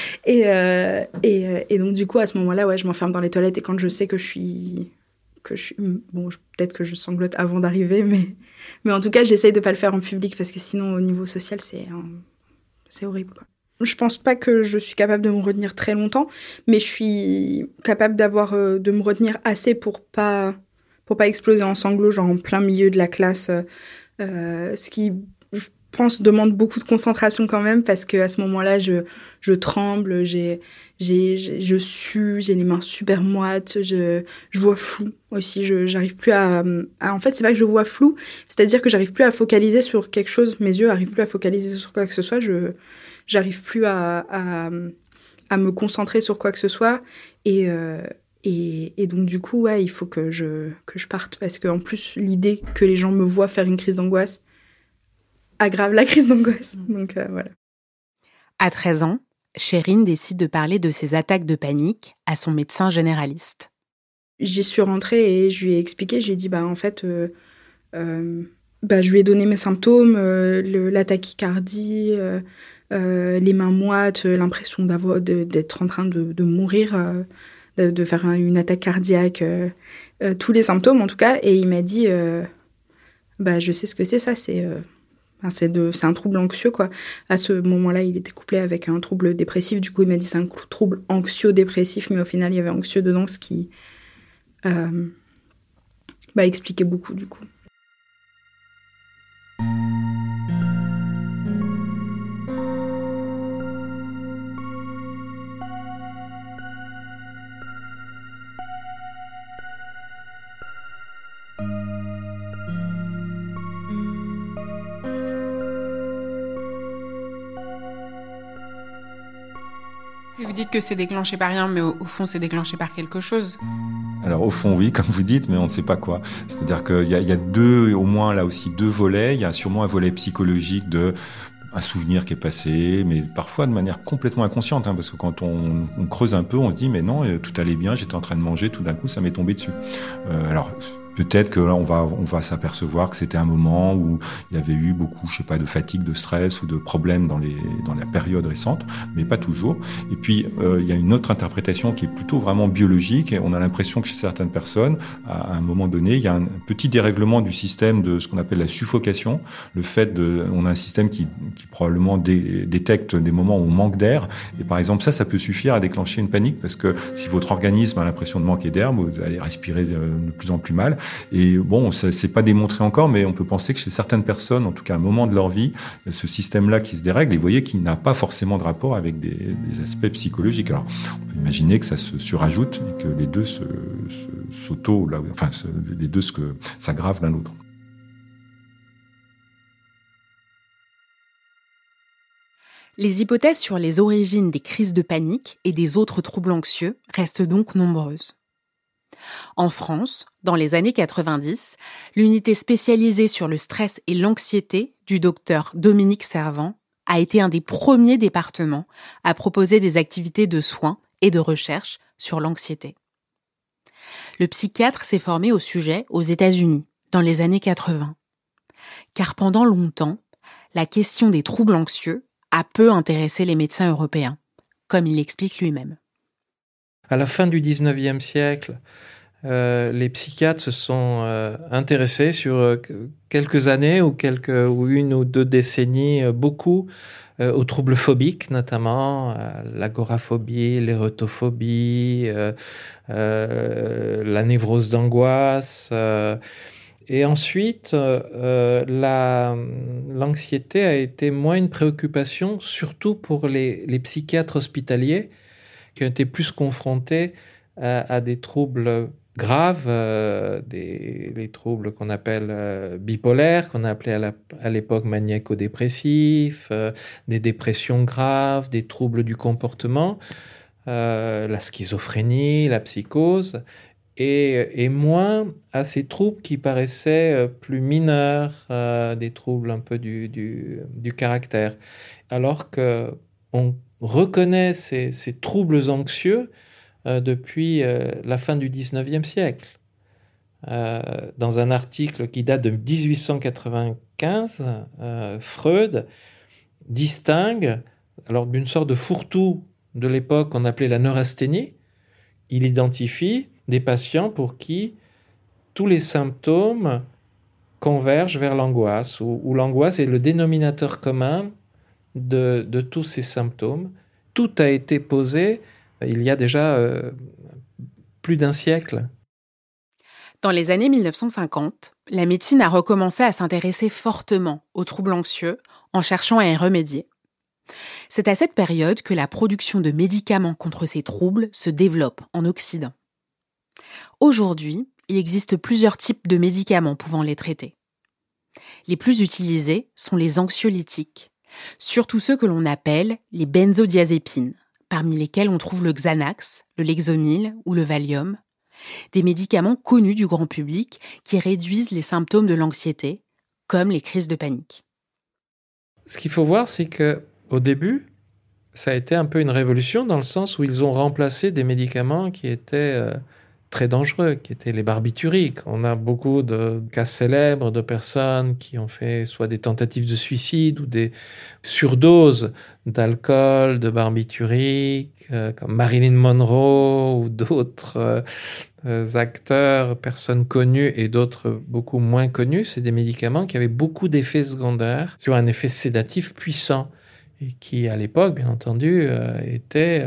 Et donc, du coup, à ce moment-là, ouais, je m'enferme dans les toilettes. Et quand je sais que je suis bon, peut-être que je sanglote avant d'arriver, mais en tout cas, j'essaye de pas le faire en public parce que sinon, au niveau social, c'est horrible, quoi. Je pense pas que je suis capable de me retenir très longtemps, mais je suis capable de me retenir assez pour pas exploser en sanglots, genre en plein milieu de la classe, ce qui, je pense, demande beaucoup de concentration quand même, parce que à ce moment-là, je tremble, je sue, j'ai les mains super moites, je vois flou aussi, j'arrive plus en fait, c'est pas que je vois flou, c'est-à-dire que j'arrive plus à focaliser sur quelque chose, mes yeux arrivent plus à focaliser sur quoi que ce soit, j'arrive plus à me concentrer sur quoi que ce soit, et donc du coup, ouais, il faut que je parte, parce qu'en plus, l'idée que les gens me voient faire une crise d'angoisse aggrave la crise d'angoisse. Donc voilà. À 13 ans, Chérine décide de parler de ses attaques de panique à son médecin généraliste. J'y suis rentrée et je lui ai expliqué, je lui ai dit, en fait, je lui ai donné mes symptômes, la tachycardie, les mains moites, l'impression d'être en train de mourir, de faire une attaque cardiaque, tous les symptômes en tout cas. Et il m'a dit, je sais ce que c'est ça, c'est un trouble anxieux, quoi. À ce moment-là, il était couplé avec un trouble dépressif. Du coup, il m'a dit c'est un trouble anxio-dépressif, mais au final, il y avait anxieux dedans, ce qui expliquait beaucoup, du coup. Vous dites que c'est déclenché par rien, mais au fond, c'est déclenché par quelque chose. Alors au fond, oui, comme vous dites, mais on ne sait pas quoi. C'est-à-dire qu'il y a au moins là aussi deux volets. Il y a sûrement un volet psychologique un souvenir qui est passé, mais parfois de manière complètement inconsciente, parce que quand on creuse un peu, on se dit mais non, tout allait bien, j'étais en train de manger, tout d'un coup ça m'est tombé dessus. Alors peut-être que là, on va s'apercevoir que c'était un moment où il y avait eu beaucoup, de fatigue, de stress ou de problèmes dans la période récente, mais pas toujours. Et puis, il y a une autre interprétation qui est plutôt vraiment biologique. Et on a l'impression que chez certaines personnes, à un moment donné, il y a un petit dérèglement du système de ce qu'on appelle la suffocation. On a un système qui probablement détecte des moments où on manque d'air. Et par exemple, ça peut suffire à déclencher une panique, parce que si votre organisme a l'impression de manquer d'air, vous allez respirer de plus en plus mal. Et bon, c'est pas démontré encore, mais on peut penser que chez certaines personnes, en tout cas à un moment de leur vie, ce système-là qui se dérègle, et vous voyez qu'il n'a pas forcément de rapport avec des aspects psychologiques. Alors, on peut imaginer que ça se surajoute et que les deux s'aggravent l'un l'autre. Les hypothèses sur les origines des crises de panique et des autres troubles anxieux restent donc nombreuses. En France, dans les années 90, l'unité spécialisée sur le stress et l'anxiété du docteur Dominique Servant a été un des premiers départements à proposer des activités de soins et de recherche sur l'anxiété. Le psychiatre s'est formé au sujet aux États-Unis, dans les années 80. Car pendant longtemps, la question des troubles anxieux a peu intéressé les médecins européens, comme il l'explique lui-même. À la fin du 19e siècle, les psychiatres se sont intéressés sur quelques années ou une ou deux décennies beaucoup aux troubles phobiques, notamment l'agoraphobie, l'érotophobie, la névrose d'angoisse. Et ensuite, l'anxiété a été moins une préoccupation, surtout pour les psychiatres hospitaliers qui ont été plus confrontés à des troubles graves, les troubles qu'on appelle bipolaires, qu'on appelait à l'époque maniaco-dépressifs, des dépressions graves, des troubles du comportement, la schizophrénie, la psychose, et moins à ces troubles qui paraissaient plus mineurs, des troubles un peu du caractère. Alors qu'on reconnaît ces troubles anxieux depuis la fin du 19e siècle. Dans un article qui date de 1895, Freud distingue, alors d'une sorte de fourre-tout de l'époque qu'on appelait la neurasthénie, il identifie des patients pour qui tous les symptômes convergent vers l'angoisse, où l'angoisse est le dénominateur commun de tous ces symptômes. Tout a été posé il y a déjà plus d'un siècle. Dans les années 1950, la médecine a recommencé à s'intéresser fortement aux troubles anxieux en cherchant à y remédier. C'est à cette période que la production de médicaments contre ces troubles se développe en Occident. Aujourd'hui, il existe plusieurs types de médicaments pouvant les traiter. Les plus utilisés sont les anxiolytiques, surtout ceux que l'on appelle les benzodiazépines, parmi lesquels on trouve le Xanax, le Lexomil ou le Valium, des médicaments connus du grand public qui réduisent les symptômes de l'anxiété, comme les crises de panique. Ce qu'il faut voir, c'est qu'au début, ça a été un peu une révolution dans le sens où ils ont remplacé des médicaments qui étaient très dangereux, qui étaient les barbituriques. On a beaucoup de cas célèbres de personnes qui ont fait soit des tentatives de suicide ou des surdoses d'alcool, de barbituriques, comme Marilyn Monroe ou d'autres acteurs, personnes connues et d'autres beaucoup moins connus. C'est des médicaments qui avaient beaucoup d'effets secondaires, qui ont un effet sédatif puissant et qui, à l'époque, bien entendu, étaient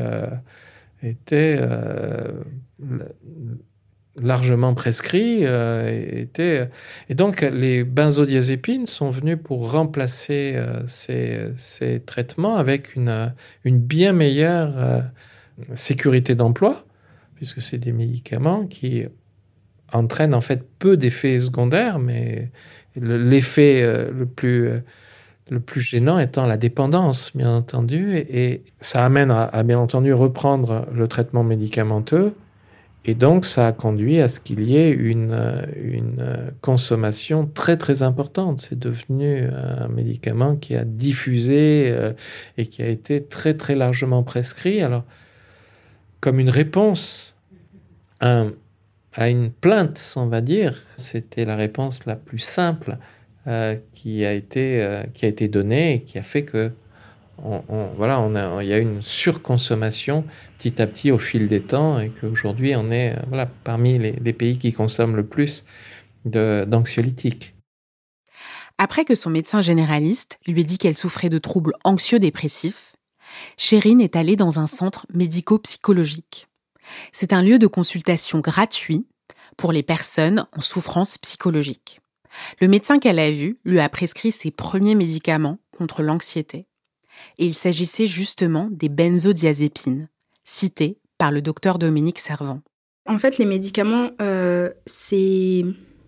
largement prescrits. Et donc, les benzodiazépines sont venus pour remplacer ces traitements avec une bien meilleure sécurité d'emploi, puisque c'est des médicaments qui entraînent en fait peu d'effets secondaires, mais l'effet le plus gênant étant la dépendance, bien entendu, et ça amène à bien entendu reprendre le traitement médicamenteux, et donc ça a conduit à ce qu'il y ait une consommation très très importante. C'est devenu un médicament qui a diffusé et qui a été très très largement prescrit. Alors, comme une réponse à une plainte, on va dire, c'était la réponse la plus simple qui a été donnée et qui a fait que il y a une surconsommation petit à petit au fil des temps et qu'aujourd'hui on est parmi les pays qui consomment le plus d'anxiolytiques. Après que son médecin généraliste lui ait dit qu'elle souffrait de troubles anxio-dépressifs, Chérine est allée dans un centre médico-psychologique. C'est un lieu de consultation gratuit pour les personnes en souffrance psychologique. Le médecin qu'elle a vu lui a prescrit ses premiers médicaments contre l'anxiété. Et il s'agissait justement des benzodiazépines, cités par le docteur Dominique Servant. En fait, les médicaments, c'est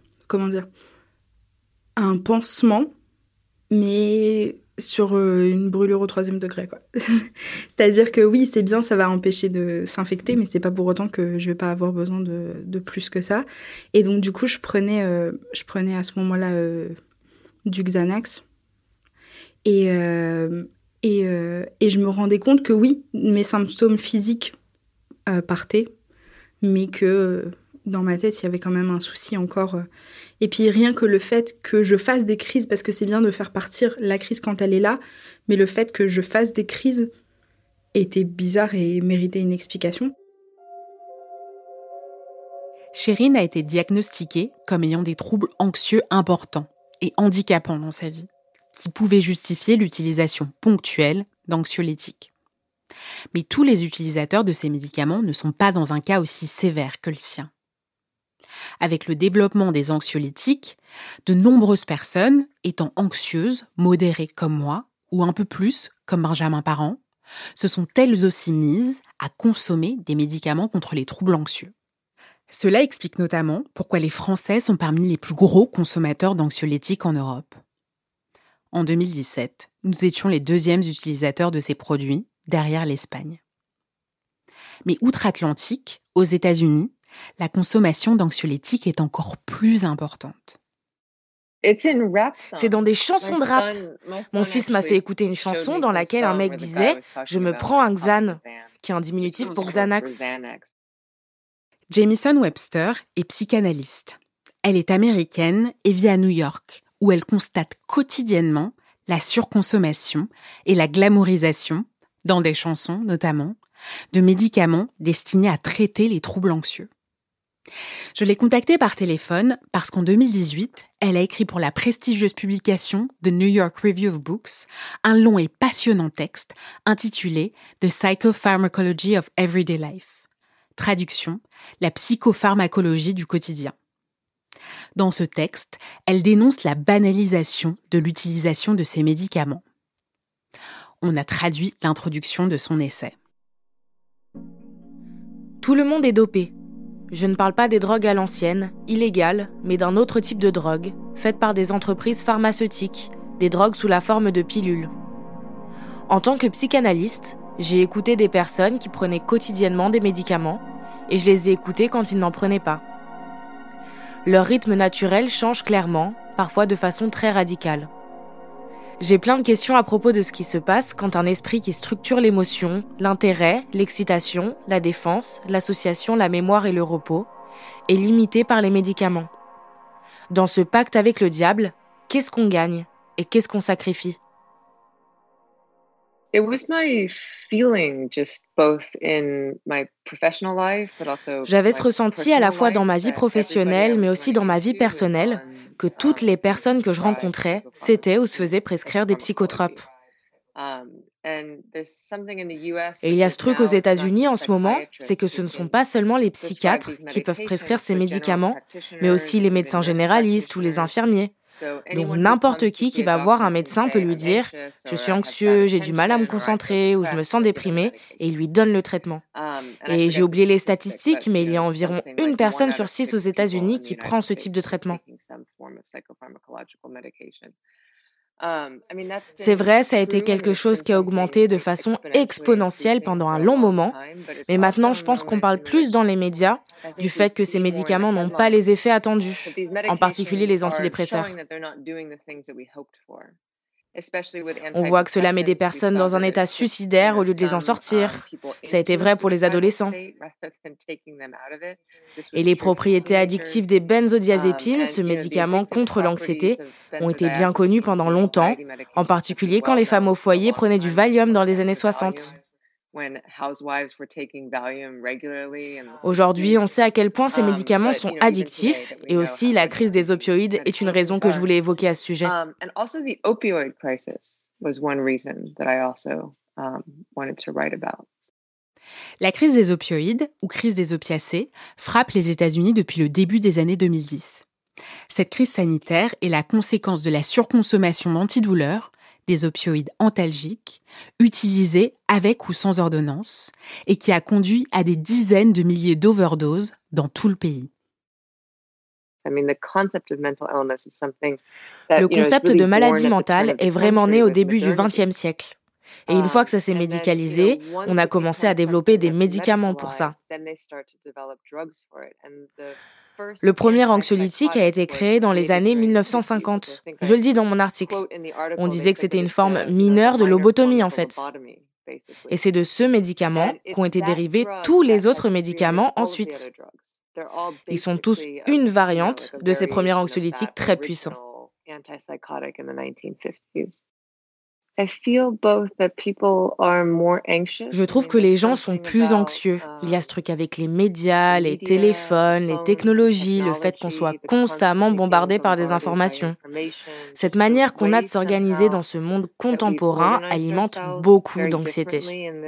un pansement, mais sur une brûlure au 3e degré, quoi. C'est-à-dire que oui, c'est bien, ça va empêcher de s'infecter, mais c'est pas pour autant que je vais pas avoir besoin de plus que ça. Et donc, du coup, je prenais à ce moment-là du Xanax. Et je me rendais compte que oui, mes symptômes physiques partaient, mais que dans ma tête, il y avait quand même un souci encore. Et puis rien que le fait que je fasse des crises, parce que c'est bien de faire partir la crise quand elle est là, mais le fait que je fasse des crises était bizarre et méritait une explication. Sherine a été diagnostiquée comme ayant des troubles anxieux importants et handicapants dans sa vie, qui pouvaient justifier l'utilisation ponctuelle d'anxiolytiques. Mais tous les utilisateurs de ces médicaments ne sont pas dans un cas aussi sévère que le sien. Avec le développement des anxiolytiques, de nombreuses personnes, étant anxieuses, modérées comme moi, ou un peu plus, comme Benjamin Parent, se sont elles aussi mises à consommer des médicaments contre les troubles anxieux. Cela explique notamment pourquoi les Français sont parmi les plus gros consommateurs d'anxiolytiques en Europe. En 2017, nous étions les 2e utilisateurs de ces produits, derrière l'Espagne. Mais outre-Atlantique, aux États-Unis, la consommation d'anxiolytiques est encore plus importante. C'est dans des chansons de rap. Mon fils m'a fait écouter une chanson dans laquelle un mec disait « Je me prends un Xan », qui est un diminutif pour Xanax. Jamison Webster est psychanalyste. Elle est américaine et vit à New York, où elle constate quotidiennement la surconsommation et la glamourisation, dans des chansons notamment, de médicaments destinés à traiter les troubles anxieux. Je l'ai contactée par téléphone parce qu'en 2018, elle a écrit pour la prestigieuse publication The New York Review of Books un long et passionnant texte intitulé The Psychopharmacology of Everyday Life. Traduction, la psychopharmacologie du quotidien. Dans ce texte, elle dénonce la banalisation de l'utilisation de ces médicaments. On a traduit l'introduction de son essai. Tout le monde est dopé. Je ne parle pas des drogues à l'ancienne, illégales, mais d'un autre type de drogue, faite par des entreprises pharmaceutiques, des drogues sous la forme de pilules. En tant que psychanalyste, j'ai écouté des personnes qui prenaient quotidiennement des médicaments, et je les ai écoutées quand ils n'en prenaient pas. Leur rythme naturel change clairement, parfois de façon très radicale. J'ai plein de questions à propos de ce qui se passe quand un esprit qui structure l'émotion, l'intérêt, l'excitation, la défense, l'association, la mémoire et le repos est limité par les médicaments. Dans ce pacte avec le diable, qu'est-ce qu'on gagne et qu'est-ce qu'on sacrifie ? J'avais ce ressenti à la fois dans ma vie professionnelle, mais aussi dans ma vie personnelle, que toutes les personnes que je rencontrais s'étaient ou se faisaient prescrire des psychotropes. Et il y a ce truc aux États-Unis en ce moment, c'est que ce ne sont pas seulement les psychiatres qui peuvent prescrire ces médicaments, mais aussi les médecins généralistes ou les infirmiers. Donc n'importe qui va voir un médecin peut lui dire « Je suis anxieux, j'ai du mal à me concentrer ou je me sens déprimé » et il lui donne le traitement. Et j'ai oublié les statistiques, mais il y a environ 1 personne sur 6 aux États-Unis qui prend ce type de traitement. C'est vrai, ça a été quelque chose qui a augmenté de façon exponentielle pendant un long moment, mais maintenant je pense qu'on parle plus dans les médias du fait que ces médicaments n'ont pas les effets attendus, en particulier les antidépresseurs. On voit que cela met des personnes dans un état suicidaire au lieu de les en sortir. Ça a été vrai pour les adolescents. Et les propriétés addictives des benzodiazépines, ce médicament contre l'anxiété, ont été bien connues pendant longtemps, en particulier quand les femmes au foyer prenaient du Valium dans les années 60. Aujourd'hui, on sait à quel point ces médicaments sont addictifs et aussi la crise des opioïdes est une raison que je voulais évoquer à ce sujet. La crise des opioïdes, ou crise des opiacés, frappe les États-Unis depuis le début des années 2010. Cette crise sanitaire est la conséquence de la surconsommation d'antidouleurs, des opioïdes antalgiques, utilisés avec ou sans ordonnance, et qui a conduit à des dizaines de milliers d'overdoses dans tout le pays. Le concept de maladie mentale est vraiment né au début du XXe siècle. Et une fois que ça s'est médicalisé, on a commencé à développer des médicaments pour ça. Le premier anxiolytique a été créé dans les années 1950. Je le dis dans mon article. On disait que c'était une forme mineure de lobotomie, en fait. Et c'est de ce médicament qu'ont été dérivés tous les autres médicaments ensuite. Ils sont tous une variante de ces premiers anxiolytiques très puissants. Je trouve que les gens sont plus anxieux. Il y a ce truc avec les médias, les téléphones, les technologies, le fait qu'on soit constamment bombardé par des informations. Cette manière qu'on a de s'organiser dans ce monde contemporain alimente beaucoup d'anxiété.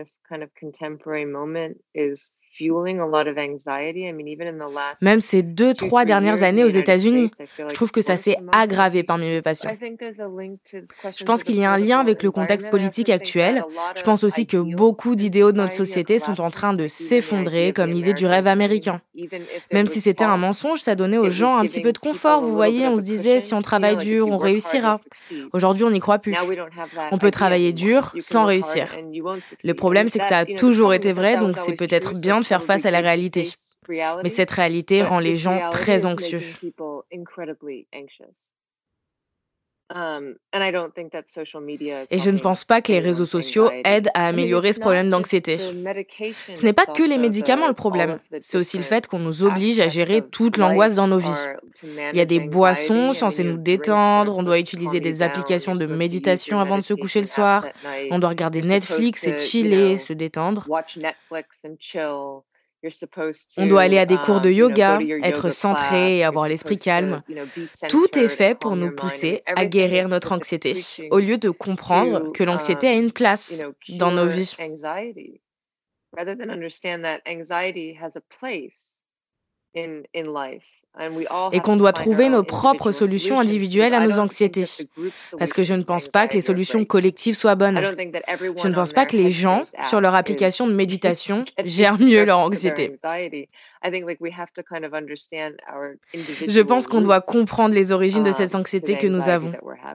Même ces 2-3 dernières années aux États-Unis, je trouve que ça s'est aggravé parmi mes patients. Je pense qu'il y a un lien avec le contexte politique actuel. Je pense aussi que beaucoup d'idéaux de notre société sont en train de s'effondrer, comme l'idée du rêve américain. Même si c'était un mensonge, ça donnait aux gens un petit peu de confort. Vous voyez, on se disait, si on travaille dur, on réussira. Aujourd'hui, on n'y croit plus. On peut travailler dur sans réussir. Le problème, c'est que ça a toujours été vrai, donc c'est peut-être bien de faire face à la réalité. Mais cette réalité rend les gens très anxieux. Et je ne pense pas que les réseaux sociaux aident à améliorer ce problème d'anxiété. Ce n'est pas que les médicaments le problème, c'est aussi le fait qu'on nous oblige à gérer toute l'angoisse dans nos vies. Il y a des boissons censées nous détendre, on doit utiliser des applications de méditation avant de se coucher le soir, on doit regarder Netflix et chiller, se détendre. On doit aller à des cours de yoga, être centré et avoir l'esprit calme. Tout est fait pour nous pousser à guérir notre anxiété, au lieu de comprendre que l'anxiété a une place dans nos vies. Et qu'on doit trouver nos propres solutions individuelles à nos anxiétés. Parce que je ne pense pas que les solutions collectives soient bonnes. Je ne pense pas que les gens, sur leur application de méditation, gèrent mieux leur anxiété. Je pense qu'on doit comprendre les origines de cette anxiété que nous avons.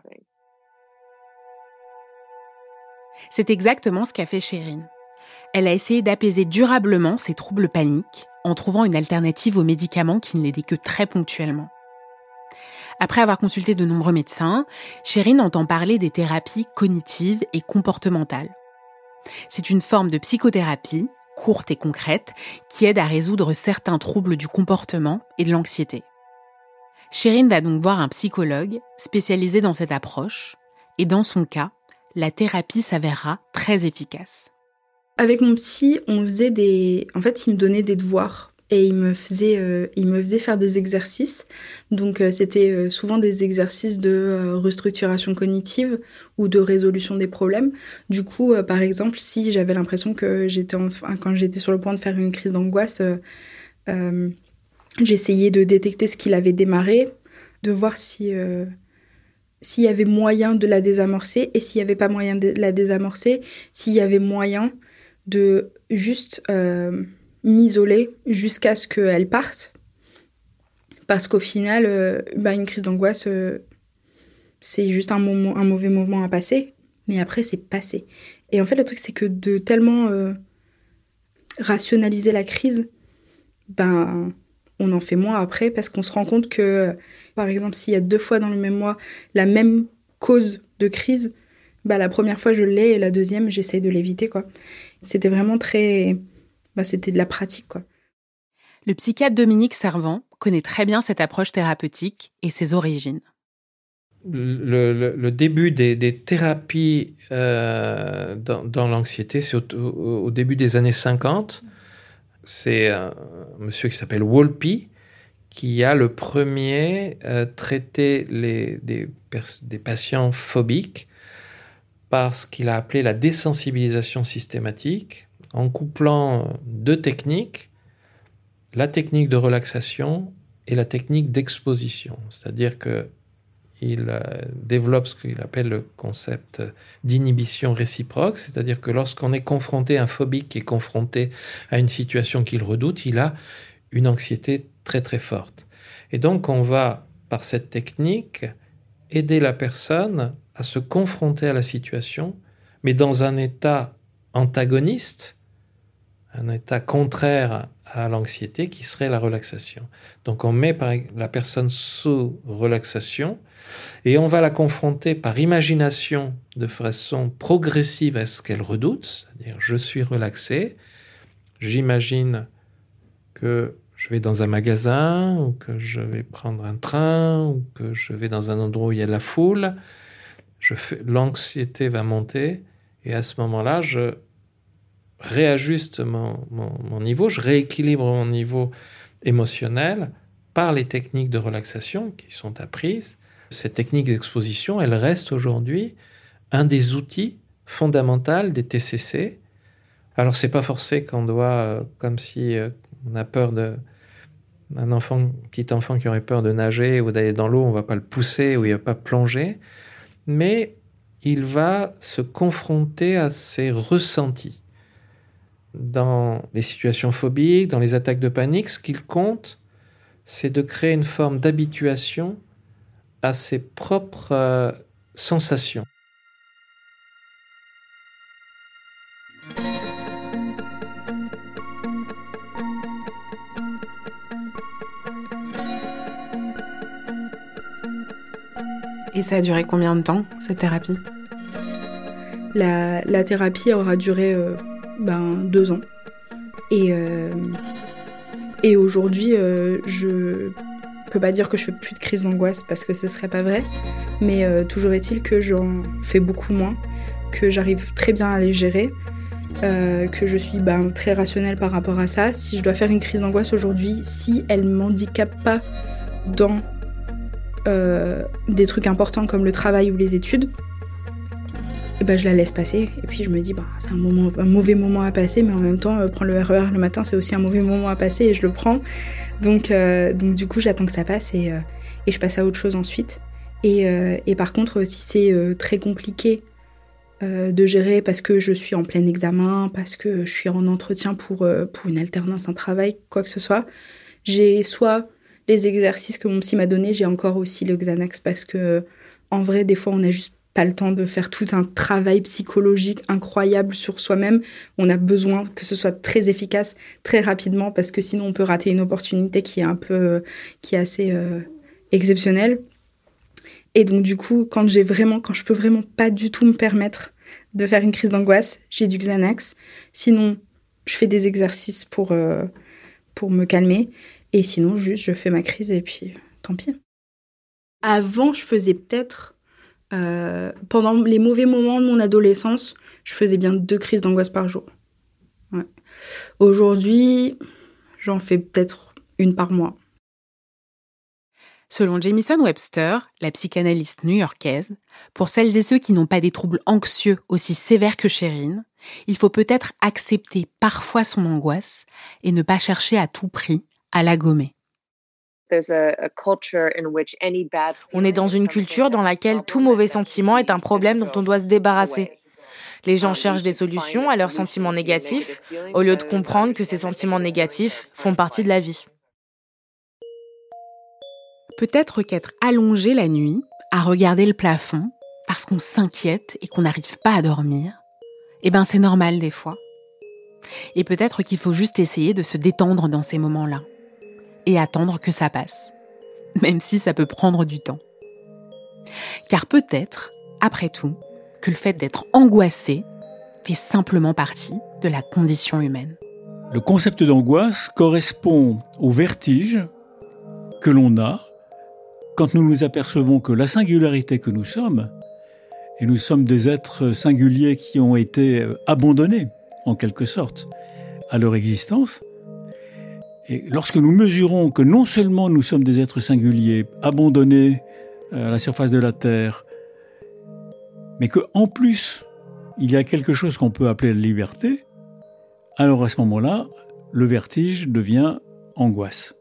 C'est exactement ce qu'a fait Sherine. Elle a essayé d'apaiser durablement ses troubles paniques en trouvant une alternative aux médicaments qui ne l'aidaient que très ponctuellement. Après avoir consulté de nombreux médecins, Sherine entend parler des thérapies cognitives et comportementales. C'est une forme de psychothérapie, courte et concrète, qui aide à résoudre certains troubles du comportement et de l'anxiété. Sherine va donc voir un psychologue spécialisé dans cette approche, et dans son cas, la thérapie s'avérera très efficace. Avec mon psy, on faisait En fait, il me donnait des devoirs et il me faisait faire des exercices. Donc, c'était souvent des exercices de restructuration cognitive ou de résolution des problèmes. Du coup, par exemple, si j'avais l'impression que quand j'étais sur le point de faire une crise d'angoisse, j'essayais de détecter ce qu'il avait démarré, de voir s'il y avait moyen de la désamorcer et s'il n'y avait pas moyen de la désamorcer, s'il y avait moyen de juste m'isoler jusqu'à ce qu'elle parte. Parce qu'au final, une crise d'angoisse, c'est juste un mauvais moment à passer, mais après, c'est passé. Et en fait, le truc, c'est que de tellement rationaliser la crise, on en fait moins après, parce qu'on se rend compte que, par exemple, s'il y a 2 fois dans le même mois la même cause de crise, la première fois, je l'ai, et la deuxième, j'essaye de l'éviter, quoi. C'était vraiment c'était de la pratique, quoi. Le psychiatre Dominique Servant connaît très bien cette approche thérapeutique et ses origines. Le début des thérapies dans l'anxiété, c'est au début des années 50. C'est un monsieur qui s'appelle Wolpe qui a le premier traité des patients phobiques par ce qu'il a appelé la désensibilisation systématique, en couplant 2 techniques, la technique de relaxation et la technique d'exposition. C'est-à-dire qu'il développe ce qu'il appelle le concept d'inhibition réciproque, c'est-à-dire que lorsqu'on est confronté à un phobique qui est confronté à une situation qu'il redoute, il a une anxiété très très forte. Et donc on va, par cette technique, aider la personne à se confronter à la situation, mais dans un état antagoniste, un état contraire à l'anxiété qui serait la relaxation. Donc on met la personne sous relaxation et on va la confronter par imagination de façon progressive à ce qu'elle redoute, c'est-à-dire je suis relaxé, j'imagine que je vais dans un magasin ou que je vais prendre un train ou que je vais dans un endroit où il y a de la foule. l'anxiété va monter et à ce moment-là, je réajuste mon niveau, je rééquilibre mon niveau émotionnel par les techniques de relaxation qui sont apprises. Cette technique d'exposition, elle reste aujourd'hui un des outils fondamentaux des TCC. Alors, c'est pas forcé qu'on doit, comme si on a peur petit enfant qui aurait peur de nager ou d'aller dans l'eau, on va pas le pousser ou il va pas plonger, mais il va se confronter à ses ressentis. Dans les situations phobiques, dans les attaques de panique, ce qu'il compte, c'est de créer une forme d'habituation à ses propres sensations. Et ça a duré combien de temps, cette thérapie ? La thérapie aura duré 2 ans. Et aujourd'hui, je peux pas dire que je fais plus de crise d'angoisse parce que ce serait pas vrai. Mais toujours est-il que j'en fais beaucoup moins, que j'arrive très bien à les gérer, que je suis très rationnelle par rapport à ça. Si je dois faire une crise d'angoisse aujourd'hui, si elle m'handicape pas dans des trucs importants comme le travail ou les études, je la laisse passer. Et puis je me dis, c'est un mauvais moment à passer, mais en même temps, prendre le RER le matin, c'est aussi un mauvais moment à passer et je le prends. Donc du coup, j'attends que ça passe et je passe à autre chose ensuite. Et par contre, si c'est très compliqué de gérer parce que je suis en plein examen, parce que je suis en entretien pour une alternance, un travail, quoi que ce soit, j'ai soit les exercices que mon psy m'a donnés, j'ai encore aussi le Xanax parce que en vrai, des fois, on n'a juste pas le temps de faire tout un travail psychologique incroyable sur soi-même. On a besoin que ce soit très efficace, très rapidement, parce que sinon on peut rater une opportunité qui est assez exceptionnelle. Et donc du coup, quand je peux vraiment pas du tout me permettre de faire une crise d'angoisse, j'ai du Xanax. Sinon, je fais des exercices pour me calmer. Et sinon, juste, je fais ma crise et puis tant pis. Avant, je faisais peut-être... pendant les mauvais moments de mon adolescence, je faisais bien 2 crises d'angoisse par jour. Ouais. Aujourd'hui, j'en fais peut-être 1 par mois. Selon Jamison Webster, la psychanalyste new-yorkaise, pour celles et ceux qui n'ont pas des troubles anxieux aussi sévères que Chérine, il faut peut-être accepter parfois son angoisse et ne pas chercher à tout prix à la gommer. On est dans une culture dans laquelle tout mauvais sentiment est un problème dont on doit se débarrasser. Les gens cherchent des solutions à leurs sentiments négatifs, au lieu de comprendre que ces sentiments négatifs font partie de la vie. Peut-être qu'être allongé la nuit, à regarder le plafond, parce qu'on s'inquiète et qu'on n'arrive pas à dormir, c'est normal des fois. Et peut-être qu'il faut juste essayer de se détendre dans ces moments-là. Et attendre que ça passe, même si ça peut prendre du temps. Car peut-être, après tout, que le fait d'être angoissé fait simplement partie de la condition humaine. Le concept d'angoisse correspond au vertige que l'on a quand nous nous apercevons que la singularité que nous sommes, et nous sommes des êtres singuliers qui ont été abandonnés, en quelque sorte, à leur existence. Et lorsque nous mesurons que non seulement nous sommes des êtres singuliers, abandonnés à la surface de la Terre, mais qu'en plus, il y a quelque chose qu'on peut appeler la liberté, alors à ce moment-là, le vertige devient angoisse.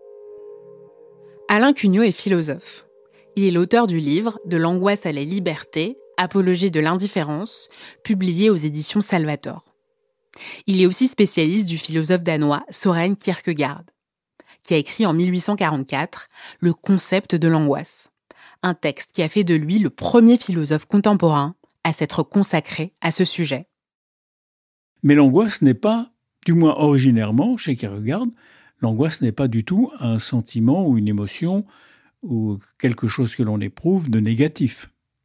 Alain Cugnot est philosophe. Il est l'auteur du livre « De l'angoisse à la liberté, apologie de l'indifférence », publié aux éditions Salvator. Il est aussi spécialiste du philosophe danois Søren Kierkegaard, qui a écrit en 1844 le concept de l'angoisse, un texte qui a fait de lui le premier philosophe contemporain à s'être consacré à ce sujet. Mais l'angoisse n'est pas, du moins originairement chez Kierkegaard, l'angoisse n'est pas du tout un sentiment ou une émotion ou quelque chose que l'on éprouve de négatif.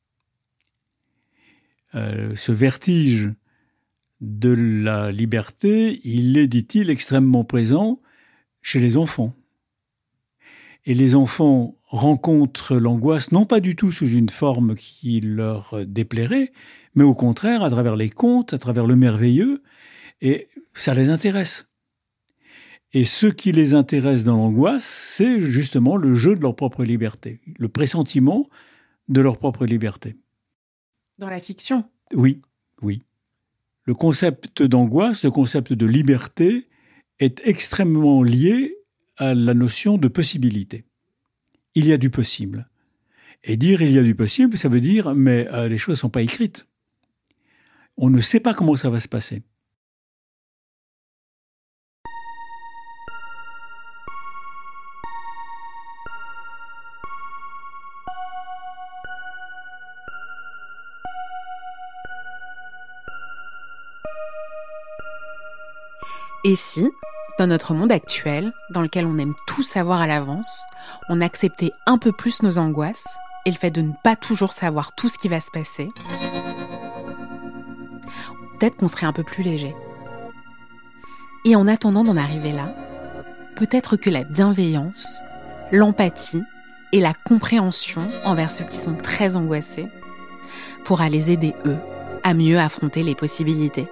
Ce vertige de la liberté, il est, dit-il, extrêmement présent chez les enfants. Et les enfants rencontrent l'angoisse non pas du tout sous une forme qui leur déplairait, mais au contraire à travers les contes, à travers le merveilleux, et ça les intéresse. Et ce qui les intéresse dans l'angoisse, c'est justement le jeu de leur propre liberté, le pressentiment de leur propre liberté. Dans la fiction ? Oui. Le concept d'angoisse, le concept de liberté est extrêmement lié à la notion de possibilité. Il y a du possible. Et dire il y a du possible, ça veut dire mais les choses ne sont pas écrites. On ne sait pas comment ça va se passer. Et si, dans notre monde actuel, dans lequel on aime tout savoir à l'avance, on acceptait un peu plus nos angoisses et le fait de ne pas toujours savoir tout ce qui va se passer, peut-être qu'on serait un peu plus léger. Et en attendant d'en arriver là, peut-être que la bienveillance, l'empathie et la compréhension envers ceux qui sont très angoissés pourra les aider, eux, à mieux affronter les possibilités.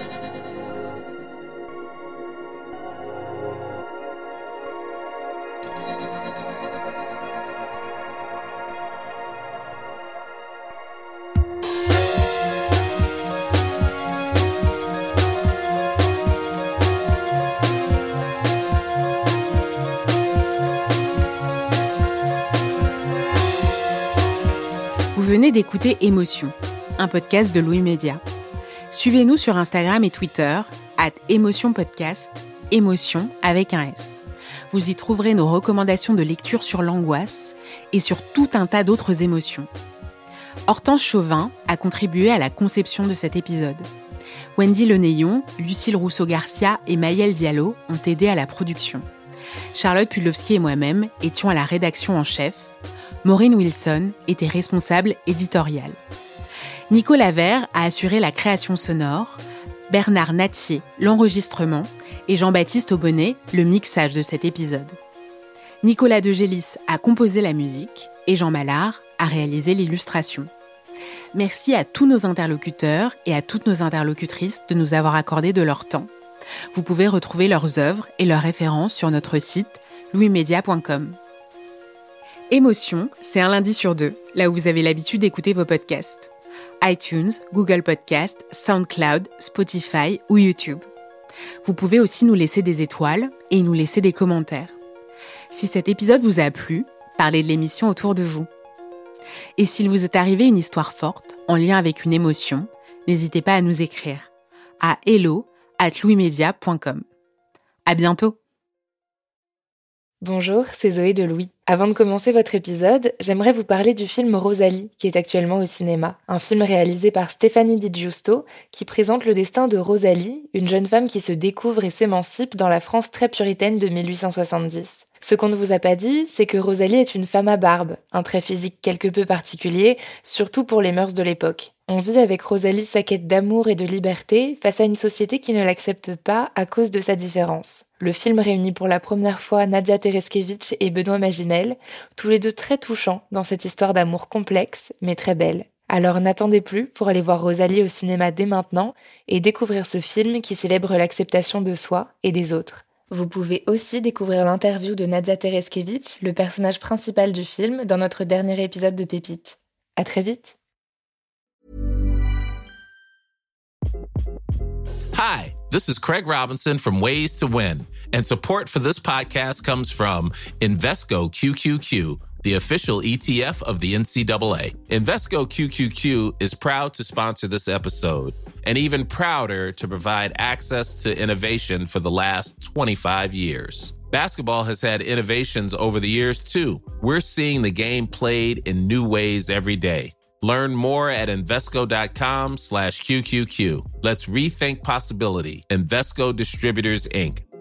Vous venez d'écouter Émotion, un podcast de Louis Média. Suivez-nous sur Instagram et Twitter, @émotionpodcast, émotion avec un S. Vous y trouverez nos recommandations de lecture sur l'angoisse et sur tout un tas d'autres émotions. Hortense Chauvin a contribué à la conception de cet épisode. Wendy Lenéillon, Lucille Rousseau-Garcia et Maëlle Diallo ont aidé à la production. Charlotte Pudlowski et moi-même étions à la rédaction en chef. Maureen Wilson était responsable éditoriale. Nicolas Vert a assuré la création sonore, Bernard Natier l'enregistrement et Jean-Baptiste Aubonnet le mixage de cet épisode. Nicolas Degélis a composé la musique et Jean Mallard a réalisé l'illustration. Merci à tous nos interlocuteurs et à toutes nos interlocutrices de nous avoir accordé de leur temps. Vous pouvez retrouver leurs œuvres et leurs références sur notre site louismedia.com. Émotion, c'est un lundi sur 2, là où vous avez l'habitude d'écouter vos podcasts. iTunes, Google Podcasts, SoundCloud, Spotify ou YouTube. Vous pouvez aussi nous laisser des étoiles et nous laisser des commentaires. Si cet épisode vous a plu, parlez de l'émission autour de vous. Et s'il vous est arrivé une histoire forte, en lien avec une émotion, n'hésitez pas à nous écrire à hello@louismedia.com. À bientôt! Bonjour, c'est Zoé de Louis. Avant de commencer votre épisode, j'aimerais vous parler du film Rosalie, qui est actuellement au cinéma. Un film réalisé par Stéphanie Di Giusto, qui présente le destin de Rosalie, une jeune femme qui se découvre et s'émancipe dans la France très puritaine de 1870. Ce qu'on ne vous a pas dit, c'est que Rosalie est une femme à barbe, un trait physique quelque peu particulier, surtout pour les mœurs de l'époque. On vit avec Rosalie sa quête d'amour et de liberté face à une société qui ne l'accepte pas à cause de sa différence. Le film réunit pour la première fois Nadia Tereskevich et Benoît Magimel, tous les deux très touchants dans cette histoire d'amour complexe, mais très belle. Alors n'attendez plus pour aller voir Rosalie au cinéma dès maintenant et découvrir ce film qui célèbre l'acceptation de soi et des autres. Vous pouvez aussi découvrir l'interview de Nadia Tereskevich, le personnage principal du film, dans notre dernier épisode de Pépites. À très vite! Hi, this is Craig Robinson from Ways to Win, and support for this podcast comes from Invesco QQQ, the official ETF of the NCAA. Invesco QQQ is proud to sponsor this episode, and even prouder to provide access to innovation for the last 25 years. Basketball has had innovations over the years, too. We're seeing the game played in new ways every day. Learn more at Invesco.com/QQQ. Let's rethink possibility. Invesco Distributors, Inc.